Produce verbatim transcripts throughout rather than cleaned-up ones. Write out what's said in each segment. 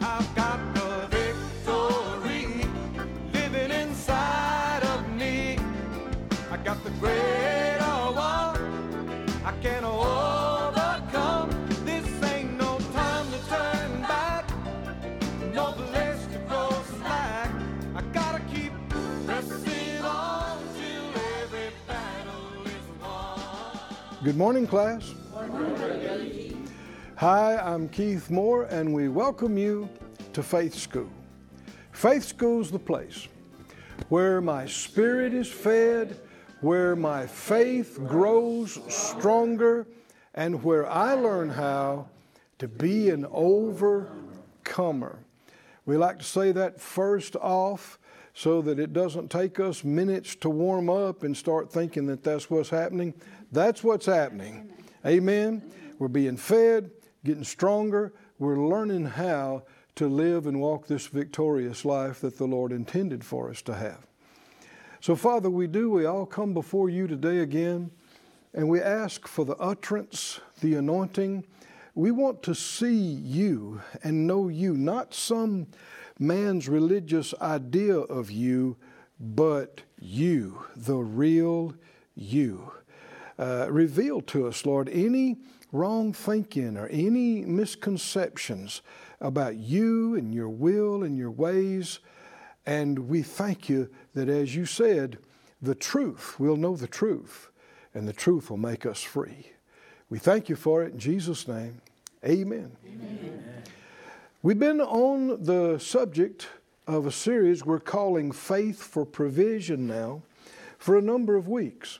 I've got the victory living inside of me. I got the greater one. I can overcome. This ain't no time to turn back. No place to go slack. I gotta keep pressing on till every battle is won. Good morning, class. Good morning. Hi, I'm Keith Moore, and we welcome you to Faith School. Faith School's the place where my spirit is fed, where my faith grows stronger, and where I learn how to be an overcomer. We like to say that first off so that it doesn't take us minutes to warm up and start thinking that that's what's happening. That's what's happening. Amen. We're being fed, getting stronger. We're learning how to live and walk this victorious life that the Lord intended for us to have. So, Father, we do. We all come before you today again, and we ask for the utterance, the anointing. We want to see you and know you, not some man's religious idea of you, but you, the real you. Uh, reveal to us, Lord, any wrong thinking or any misconceptions about you and your will and your ways. And we thank you that, as you said, the truth, we'll know the truth, and the truth will make us free. We thank you for it in Jesus' name. Amen. Amen. We've been on the subject of a series we're calling Faith for Provision now for a number of weeks.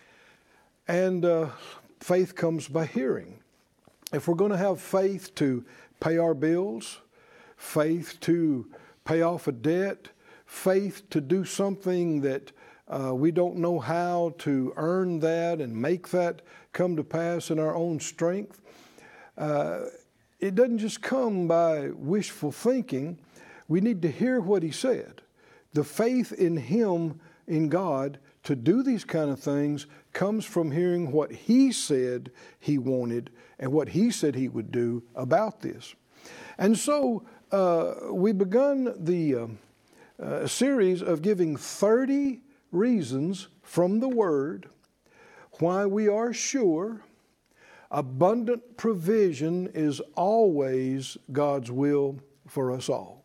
And uh, faith comes by hearing. If we're going to have faith to pay our bills, faith to pay off a debt, faith to do something that uh, we don't know how to earn that and make that come to pass in our own strength, uh, it doesn't just come by wishful thinking. We need to hear what he said. The faith in him, in God, to do these kind of things comes from hearing what he said he wanted and what he said he would do about this. And so uh, we begun the uh, uh, series of giving thirty reasons from the Word why we are sure abundant provision is always God's will for us all.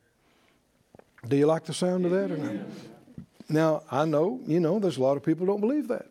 Do you like the sound of that or not? Now, I know, you know, there's a lot of people who don't believe that.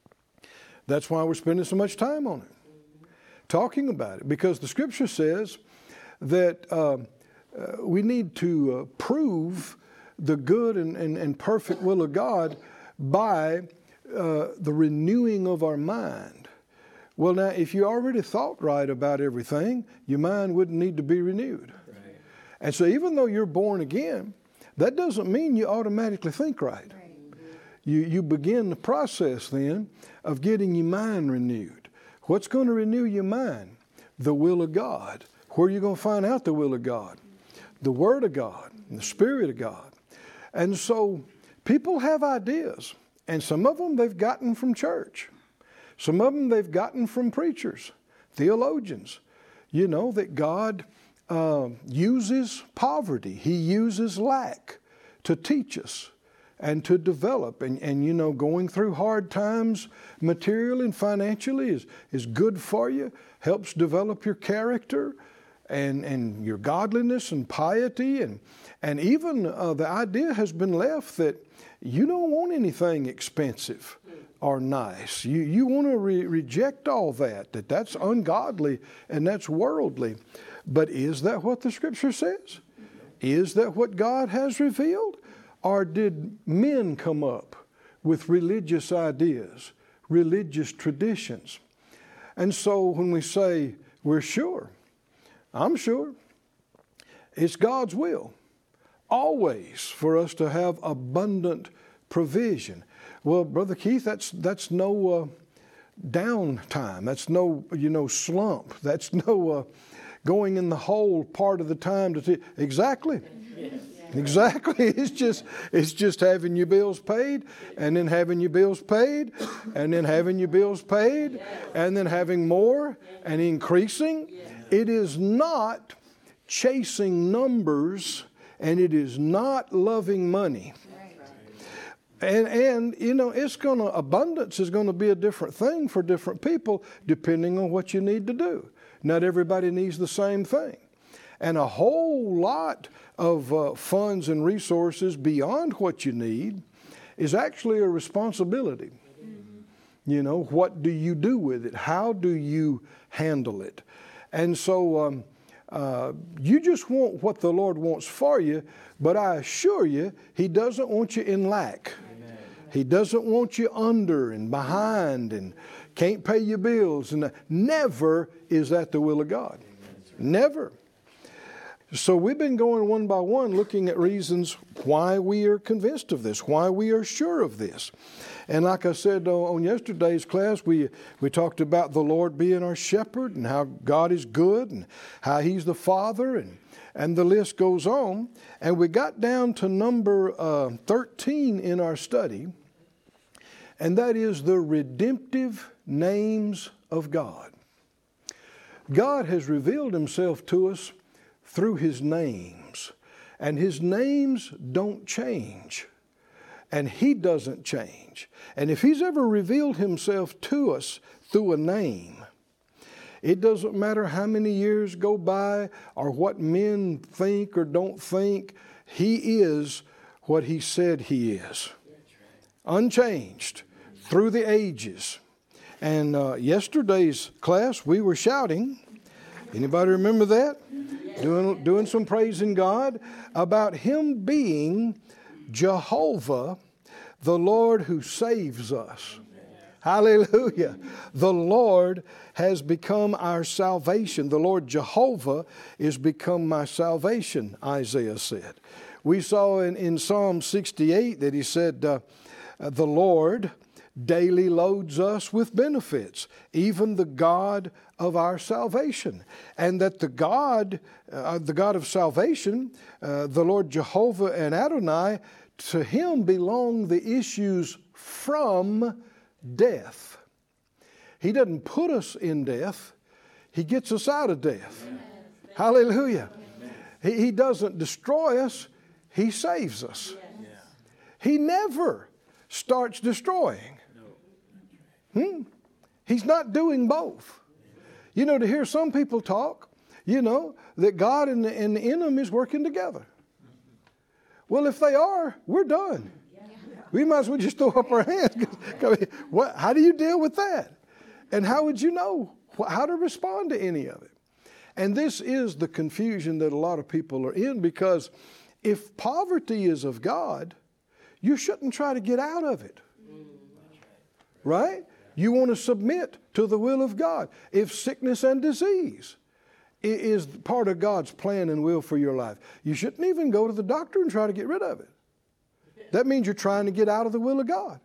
That's why we're spending so much time on it, talking about it, because the Scripture says that uh, uh, we need to uh, prove the good and, and, and perfect will of God by uh, the renewing of our mind. Well, now, if you already thought right about everything, your mind wouldn't need to be renewed. Right. And so even though you're born again, that doesn't mean you automatically think right. right. You, you begin the process then of getting your mind renewed. What's going to renew your mind? The will of God. Where are you going to find out the will of God? The Word of God, the Spirit of God. And so people have ideas, and some of them they've gotten from church. Some of them they've gotten from preachers, theologians. You know, that God uh, uses poverty. He uses lack to teach us and to develop. And, and you know, going through hard times materially and financially is, is good for you, helps develop your character and, and your godliness and piety. And, and even uh, the idea has been left that you don't want anything expensive or nice. You, you want to re- reject all that, that that's ungodly and that's worldly. But is that what the Scripture says? Is that what God has revealed? Or did men come up with religious ideas, religious traditions? And so when we say we're sure, I'm sure, it's God's will always for us to have abundant provision. Well, Brother Keith, that's that's no uh, downtime. That's no, you know, slump. That's no uh, going in the hole part of the time to t- exactly. Yes. Exactly. It's just it's just having your bills paid, and then having your bills paid, and then having your bills paid, and then having more and increasing. It is not chasing numbers, and it is not loving money. And, and you know, it's going to, abundance is going to be a different thing for different people depending on what you need to do. Not everybody needs the same thing. And a whole lot of uh, funds and resources beyond what you need is actually a responsibility. Mm-hmm. You know, what do you do with it? How do you handle it? And so um, uh, you just want what the Lord wants for you, but I assure you, He doesn't want you in lack. He doesn't want you under and behind and can't pay your bills. And never is that the will of God. Never. So we've been going one by one looking at reasons why we are convinced of this, why we are sure of this. And like I said on yesterday's class, we, we talked about the Lord being our shepherd and how God is good and how He's the Father, and And the list goes on. And we got down to number uh, thirteen in our study. And that is the redemptive names of God. God has revealed Himself to us through His names. And His names don't change. And He doesn't change. And if He's ever revealed Himself to us through a name, it doesn't matter how many years go by or what men think or don't think. He is what He said He is. Unchanged through the ages. And uh, yesterday's class, we were shouting. Anybody remember that? Doing, doing some praising God about Him being Jehovah, the Lord who saves us. Hallelujah. The Lord has become our salvation. The Lord Jehovah is become my salvation, Isaiah said. We saw in, in Psalm sixty-eight that he said, uh, the Lord daily loads us with benefits, even the God of our salvation. And that the God, uh, the God of salvation, uh, the Lord Jehovah and Adonai, to Him belong the issues from death. He doesn't put us in death. He gets us out of death. Amen. Hallelujah. He, he doesn't destroy us. He saves us. Yes. He never starts destroying. Hmm? He's not doing both. You know, to hear some people talk, you know, that God and the, and the enemy is working together. Well, if they are, we're done. We might as well just throw up our hands. What, how do you deal with that? And how would you know how to respond to any of it? And this is the confusion that a lot of people are in, because if poverty is of God, you shouldn't try to get out of it. Right? You want to submit to the will of God. If sickness and disease is part of God's plan and will for your life, you shouldn't even go to the doctor and try to get rid of it. That means you're trying to get out of the will of God.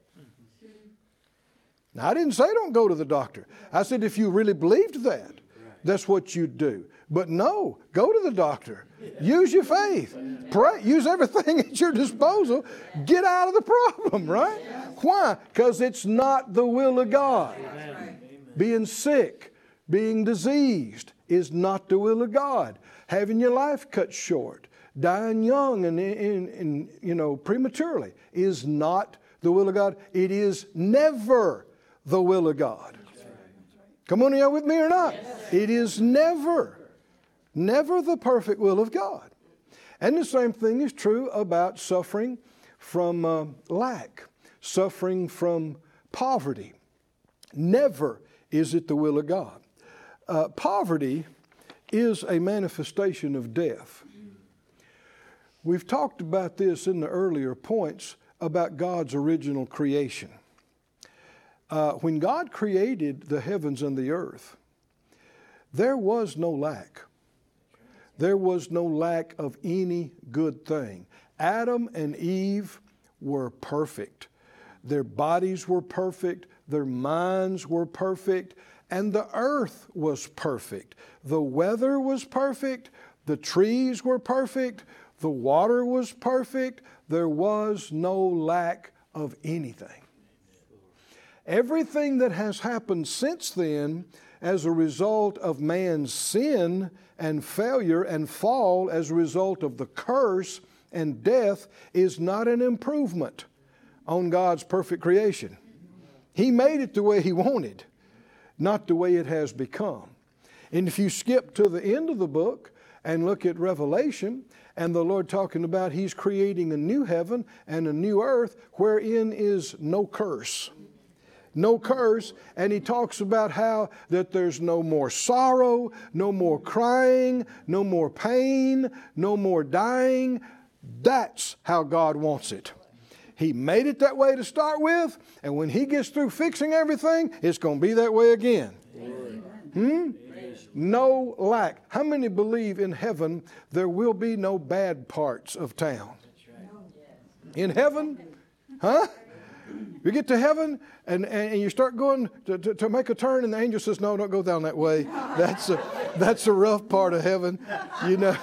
Now, I didn't say don't go to the doctor. I said if you really believed that, that's what you'd do. But no, go to the doctor. Use your faith. Pray. Use everything at your disposal. Get out of the problem, right? Why? Because it's not the will of God. Being sick, being diseased is not the will of God. Having your life cut short, dying young and, and, and you know prematurely is not the will of God. It is never the will of God. Come on, are you with me or not? Yes. It is never, never the perfect will of God. And the same thing is true about suffering from uh, lack, suffering from poverty. Never is it the will of God. Uh, poverty is a manifestation of death. We've talked about this in the earlier points about God's original creation. Uh, when God created the heavens and the earth, there was no lack. There was no lack of any good thing. Adam and Eve were perfect. Their bodies were perfect. Their minds were perfect. And the earth was perfect. The weather was perfect. The trees were perfect. The water was perfect. There was no lack of anything. Everything that has happened since then as a result of man's sin and failure and fall as a result of the curse and death is not an improvement on God's perfect creation. He made it the way He wanted, not the way it has become. And if you skip to the end of the book and look at Revelation, and the Lord talking about He's creating a new heaven and a new earth wherein is no curse. No curse. And He talks about how that there's no more sorrow, no more crying, no more pain, no more dying. That's how God wants it. He made it that way to start with, and when He gets through fixing everything, it's going to be that way again. Hmm? No lack. How many believe in heaven there will be no bad parts of town? In heaven? Huh? You get to heaven and, and you start going to, to, to make a turn, and the angel says, no, don't go down that way. That's a, that's a rough part of heaven. You know.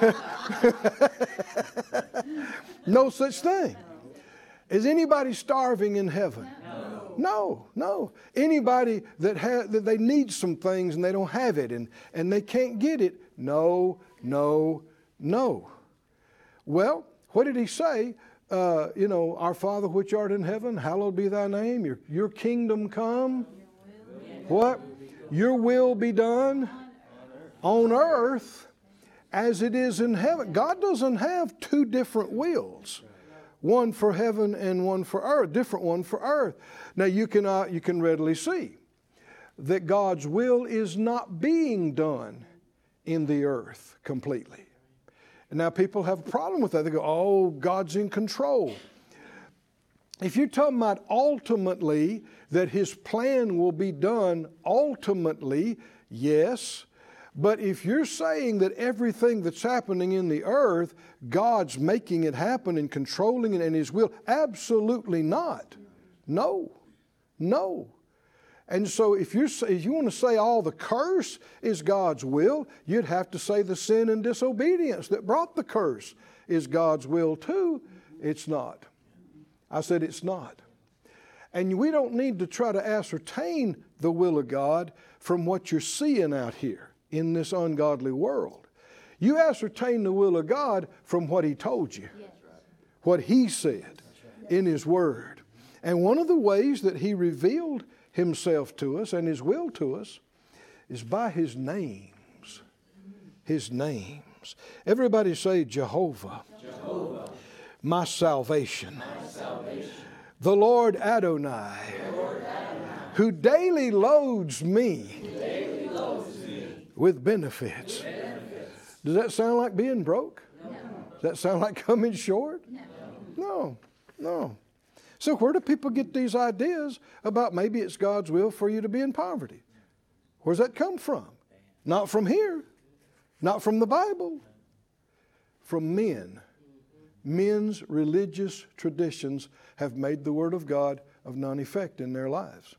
No such thing. Is anybody starving in heaven? No, no. Anybody that ha- that they need some things and they don't have it and, and they can't get it? No, no, no. Well, what did He say? Uh, you know, our Father which art in heaven, hallowed be thy name. Your, your kingdom come. What? Your will be done on earth as it is in heaven. God doesn't have two different wills. One for heaven and one for earth, different one for earth. Now you can, uh, you can readily see that God's will is not being done in the earth completely. And now people have a problem with that. They go, oh, God's in control. If you're talking about ultimately that His plan will be done ultimately, yes. But if you're saying that everything that's happening in the earth, God's making it happen and controlling it in His will, absolutely not. No, no. And so if, you're, if you want to say all the curse is God's will, you'd have to say the sin and disobedience that brought the curse is God's will too. It's not. I said it's not. And we don't need to try to ascertain the will of God from what you're seeing out here in this ungodly world. You ascertain the will of God from what He told you, what He said in His Word. And one of the ways that He revealed Himself to us and His will to us is by His names. His names. Everybody say Jehovah. Jehovah. My salvation. My salvation. The Lord Adonai. The Lord Adonai. Who daily loads me. Who daily loads me. With benefits. With benefits. Does that sound like being broke? No. Does that sound like coming short? No. No. No. So where do people get these ideas about maybe it's God's will for you to be in poverty? Where's that come from? Not from here. Not from the Bible. From men. Men's religious traditions have made the Word of God of none effect in their lives.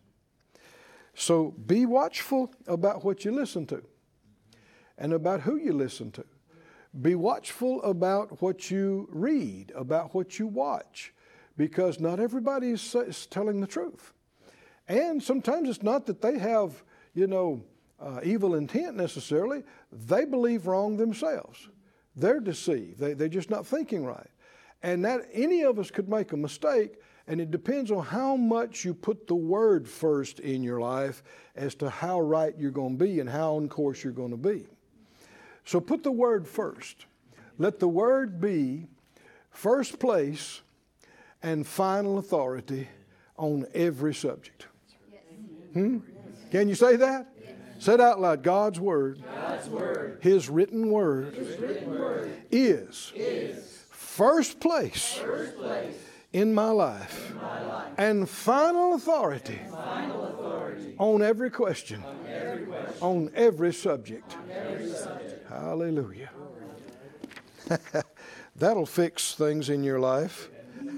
So be watchful about what you listen to and about who you listen to. Be watchful about what you read, about what you watch, because not everybody is telling the truth. And sometimes it's not that they have, you know, uh, evil intent necessarily. They believe wrong themselves. They're deceived. They, they're just not thinking right. And that any of us could make a mistake, and it depends on how much you put the Word first in your life as to how right you're going to be and how on course you're going to be. So put the Word first. Let the Word be first place and final authority on every subject. Hmm? Can you say that? Yes. Say it out loud. God's Word, God's word His written Word, His written word is, is first place, first place in, my life, in my life and final authority, and final authority on every question, on every, question, on every subject. On every subject. Hallelujah. That'll fix things in your life.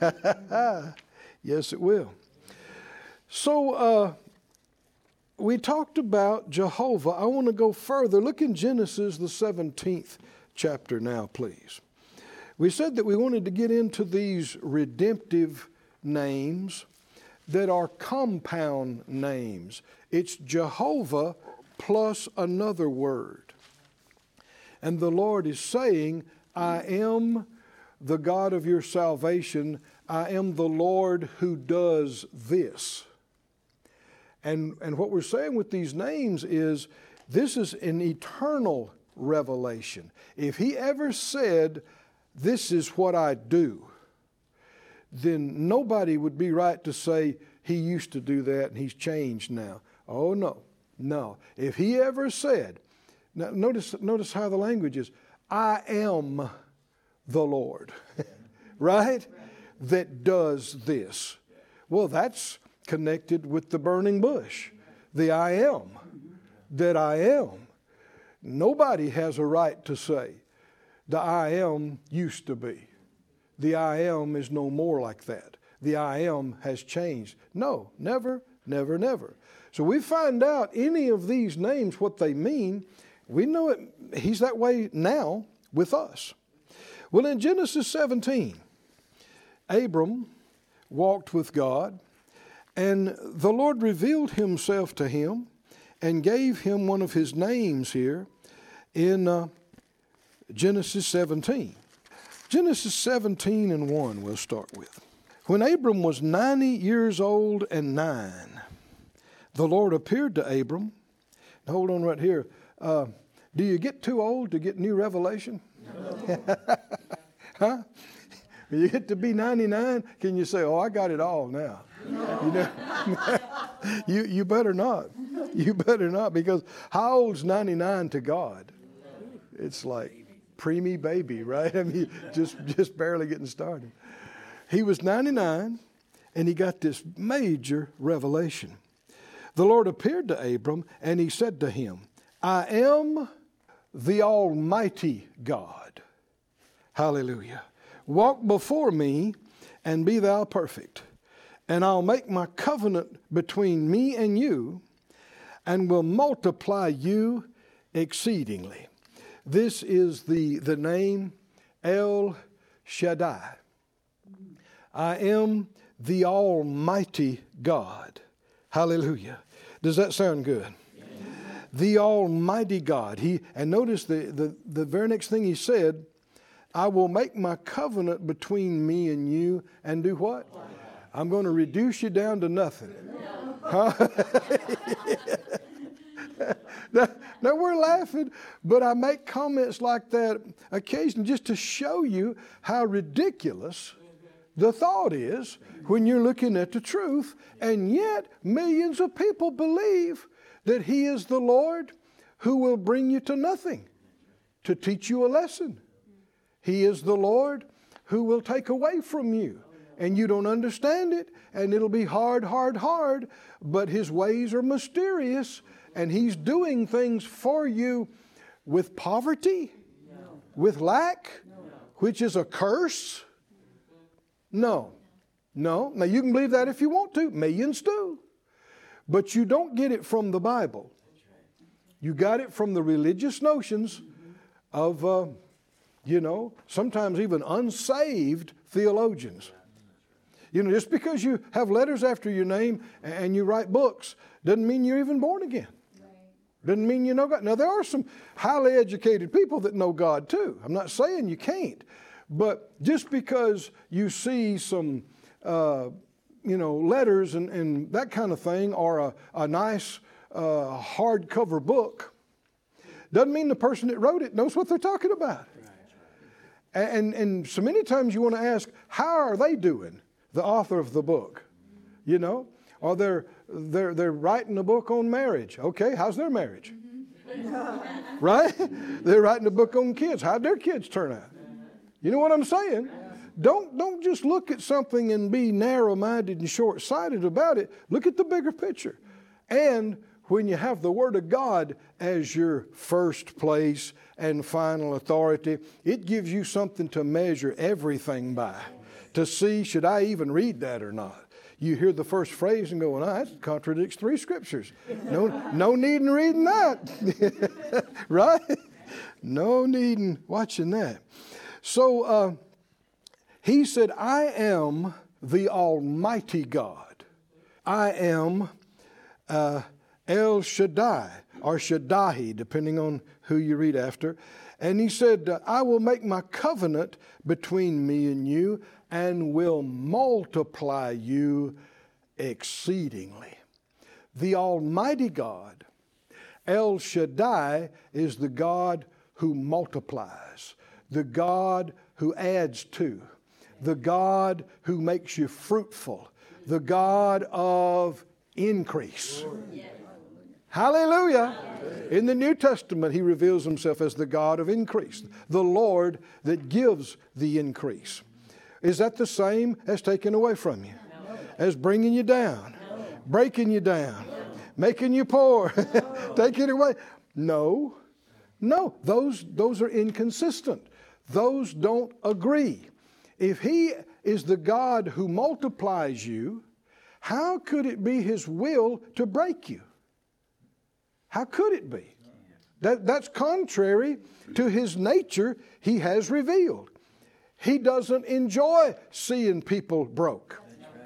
Yes, it will. So uh, we talked about Jehovah. I want to go further. Look in Genesis, the seventeenth chapter now, please. We said that we wanted to get into these redemptive names that are compound names. It's Jehovah plus another word. And the Lord is saying, I am the God of your salvation. I am the Lord who does this. And, and what we're saying with these names is this is an eternal revelation. If he ever said, this is what I do, then nobody would be right to say he used to do that and he's changed now. Oh, no, no. If he ever said, now notice, notice how the language is, I am the Lord, right? That does this. Well, that's connected with the burning bush, the I am, that I am. Nobody has a right to say, the I am used to be. The I am is no more like that. The I am has changed. No, never, never, never. So we find out any of these names, what they mean. We know it. He's that way now with us. Well, in Genesis seventeen, Abram walked with God, and the Lord revealed himself to him and gave him one of his names here in uh, Genesis seventeen. Genesis seventeen and one we'll start with. When Abram was ninety years old and nine, the Lord appeared to Abram. Hold on right here. Uh, do you get too old to get new revelation? Huh? When you get to be ninety-nine, can you say, oh, I got it all now? No. You know? you, you better not. You better not, because how old's ninety-nine to God? It's like preemie baby, right? I mean, just, just barely getting started. He was ninety-nine, and he got this major revelation. The Lord appeared to Abram, and he said to him, I am the Almighty God. Hallelujah. Walk before me, and be thou perfect. And I'll make my covenant between me and you, and will multiply you exceedingly. This is the, the name El Shaddai. I am the Almighty God. Hallelujah. Does that sound good? Amen. The Almighty God. He, and notice the, the, the very next thing he said, I will make my covenant between me and you and do what? I'm going to reduce you down to nothing. Huh? now, now we're laughing, but I make comments like that occasionally just to show you how ridiculous the thought is when you're looking at the truth, and yet millions of people believe that He is the Lord who will bring you to nothing to teach you a lesson. He is the Lord who will take away from you, and you don't understand it, and it'll be hard, hard, hard, but His ways are mysterious, and He's doing things for you with poverty, no. with lack, no. which is a curse. No, no. Now you can believe that if you want to. Millions do. But you don't get it from the Bible. You got it from the religious notions of, uh, you know, sometimes even unsaved theologians. You know, just because you have letters after your name and you write books doesn't mean you're even born again. Doesn't mean you know God. Now, there are some highly educated people that know God too. I'm not saying you can't. But just because you see some, uh, you know, letters and, and that kind of thing, or a, a nice uh, hardcover book, doesn't mean the person that wrote it knows what they're talking about. Right. And, and so many times you want to ask, how are they doing, the author of the book? You know, or they're, they're, they're writing a book on marriage. Okay, how's their marriage? Mm-hmm. Right? They're writing a book on kids. How'd their kids turn out? You know what I'm saying? Don't, don't just look at something and be narrow-minded and short-sighted about it. Look at the bigger picture. And when you have the Word of God as your first place and final authority, it gives you something to measure everything by, to see, should I even read that or not? You hear the first phrase and go, well, that contradicts three scriptures. No, no need in reading that. Right? No need in watching that. So uh, he said, I am the Almighty God. I am uh, El Shaddai, or Shaddai, depending on who you read after. And he said, I will make my covenant between me and you and will multiply you exceedingly. The Almighty God, El Shaddai, is the God who multiplies, the God who adds to, the God who makes you fruitful, the God of increase. Hallelujah. In the New Testament, he reveals himself as the God of increase, the Lord that gives the increase. Is that the same as taking away from you? As bringing you down, breaking you down, making you poor, taking away? No. No, those, those are inconsistent. Those don't agree. If he is the God who multiplies you, how could it be his will to break you? How could it be? That, that's contrary to his nature he has revealed. He doesn't enjoy seeing people broke.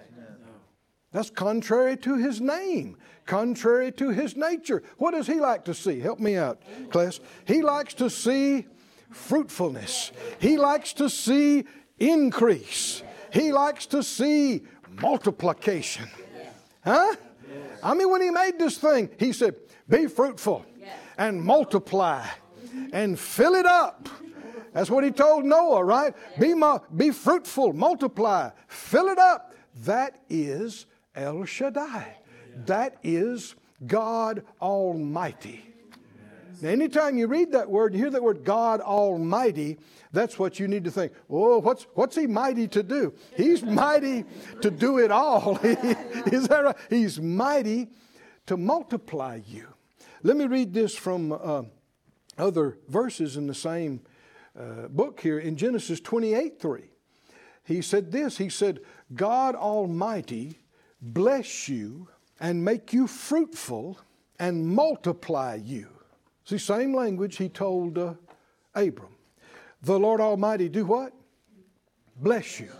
That's contrary to his name, contrary to his nature. What does he like to see? Help me out, class. He likes to see fruitfulness. He likes to see increase. He likes to see multiplication. Huh? I mean, when he made this thing, he said, be fruitful and multiply and fill it up. That's what he told Noah, right? Be, be fruitful, multiply, fill it up. That is El Shaddai. That is God Almighty. Now, anytime you read that word, you hear that word God Almighty, that's what you need to think. Oh, what's what's he mighty to do? He's mighty to do it all. Is that right? He's mighty to multiply you. Let me read this from uh, other verses in the same uh, book here in Genesis twenty-eight three. He said this, he said, God Almighty bless you and make you fruitful and multiply you. See, same language he told uh, Abram. The Lord Almighty do what? Bless you.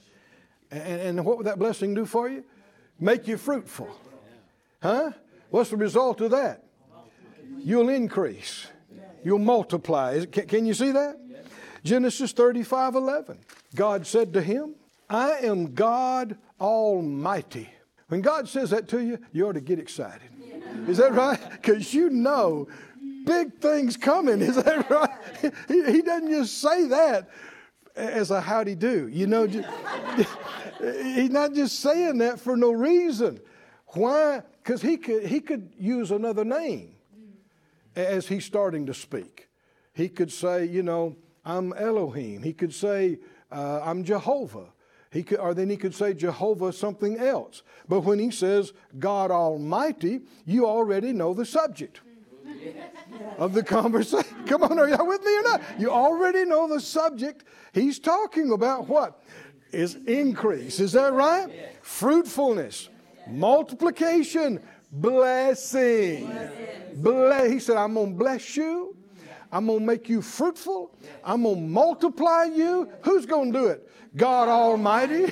And, and what would that blessing do for you? Make you fruitful. Huh? What's the result of that? You'll increase. You'll multiply. Can, can you see that? Genesis thirty-five eleven. God said to him, I am God Almighty. When God says that to you, you ought to get excited. Is that right? Because you know big things coming. Is that right? He, he doesn't just say that as a howdy do. You know, just, he's not just saying that for no reason. Why? Because he could, he could use another name as he's starting to speak. He could say, you know, I'm Elohim. He could say, uh, I'm Jehovah. He could, or then he could say Jehovah something else. But when he says God Almighty, you already know the subject of the conversation. Come on, are you with me or not? You already know the subject. He's talking about what? Is increase. Is that right? Fruitfulness, multiplication, blessing. Bless. He said, I'm going to bless you. I'm going to make you fruitful. I'm going to multiply you. Who's going to do it? God Almighty.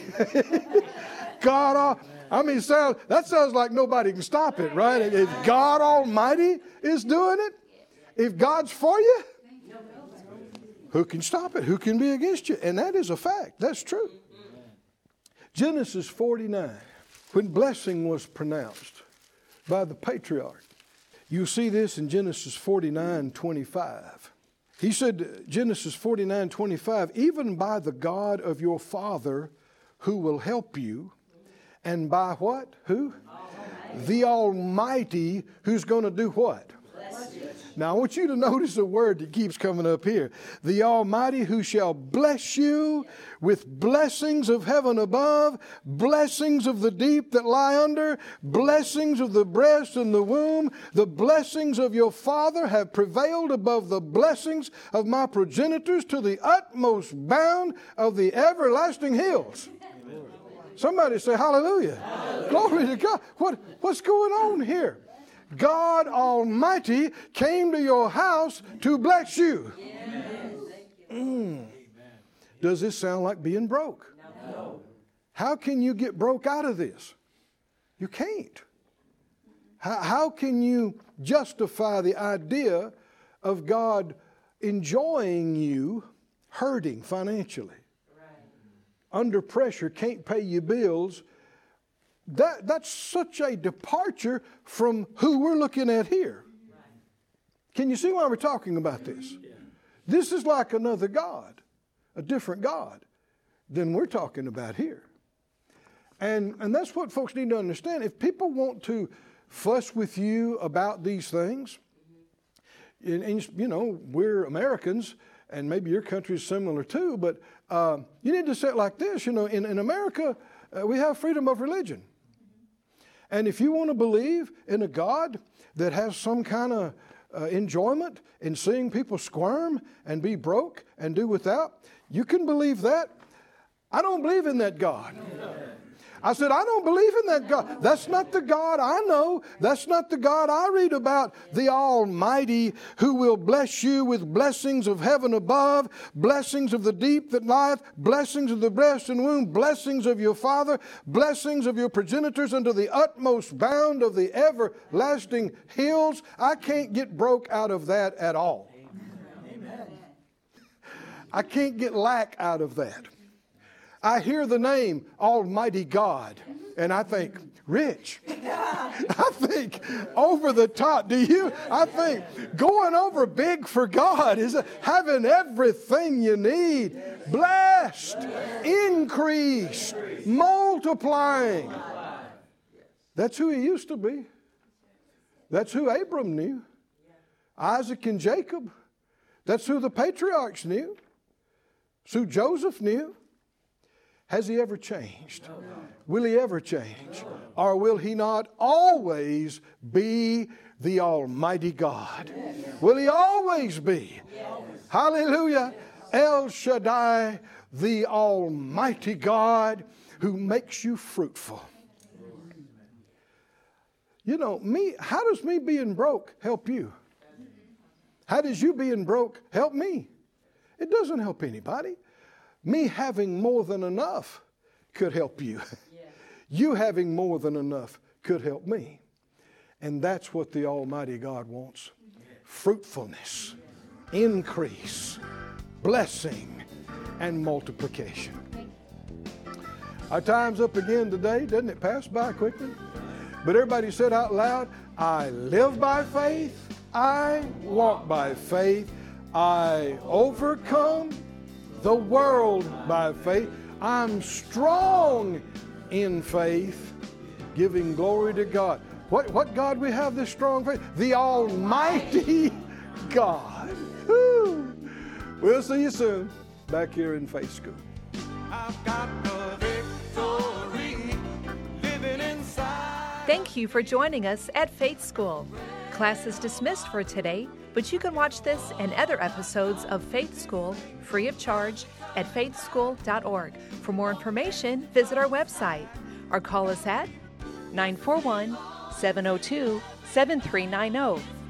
God Al- I mean, sound, that sounds like nobody can stop it, right? If God Almighty is doing it, if God's for you, who can stop it? Who can be against you? And that is a fact. That's true. Genesis forty-nine, when blessing was pronounced by the patriarch. You see this in Genesis forty-nine twenty-five. He said, Genesis forty-nine twenty-five, even by the God of your father who will help you, and by what? Who? Almighty. The Almighty who's going to do what? Bless you. Now I want you to notice a word that keeps coming up here. The Almighty who shall bless you with blessings of heaven above, blessings of the deep that lie under, blessings of the breast and the womb. The blessings of your father have prevailed above the blessings of my progenitors to the utmost bound of the everlasting hills. Somebody say hallelujah. Hallelujah. Glory to God. What, what's going on here? God Almighty came to your house to bless you. Mm. Does this sound like being broke? No. How can you get broke out of this? You can't. How, how can you justify the idea of God enjoying you hurting financially? Under pressure, can't pay your bills. That, that's such a departure from who we're looking at here. Can you see why we're talking about this? This is like another God, a different God than we're talking about here. And, and that's what folks need to understand. If people want to fuss with you about these things, and, and you know, we're Americans, and maybe your country is similar too, but uh, you need to say it like this. You know, in, in America, uh, we have freedom of religion. And if you want to believe in a God that has some kind of uh, enjoyment in seeing people squirm and be broke and do without, you can believe that. I don't believe in that God. I said, I don't believe in that God. That's not the God I know. That's not the God I read about. The Almighty, who will bless you with blessings of heaven above, blessings of the deep that lieth, blessings of the breast and womb, blessings of your father, blessings of your progenitors unto the utmost bound of the everlasting hills. I can't get broke out of that at all. Amen. I can't get lack out of that. I hear the name Almighty God, and I think, rich. I think over the top. Do you? I think going over big for God is having everything you need. Blessed, increased, multiplying. That's who he used to be. That's who Abram knew. Isaac and Jacob. That's who the patriarchs knew. It's who Joseph knew. Has he ever changed? No. Will he ever change? No. Or will he not always be the Almighty God? Yes. Will he always be? Yes. Hallelujah. Yes. El Shaddai, the Almighty God who makes you fruitful. You know, me, how does me being broke help you? How does you being broke help me? It doesn't help anybody. Me having more than enough could help you. Yeah. You having more than enough could help me. And that's what the Almighty God wants. Fruitfulness, increase, blessing, and multiplication. Our time's up again today. Doesn't it pass by quickly? But everybody said out loud, I live by faith, I walk by faith, I overcome the world by faith. I'm strong in faith, giving glory to God. What, what God we have this strong faith? The Almighty God. Woo. We'll see you soon back here in Faith School. I've got the victory living inside. Thank you for joining us at Faith School. Class is dismissed for today, but you can watch this and other episodes of Faith School free of charge at faith school dot org. For more information, visit our website or call us at nine four one, seven oh two, seven three nine oh.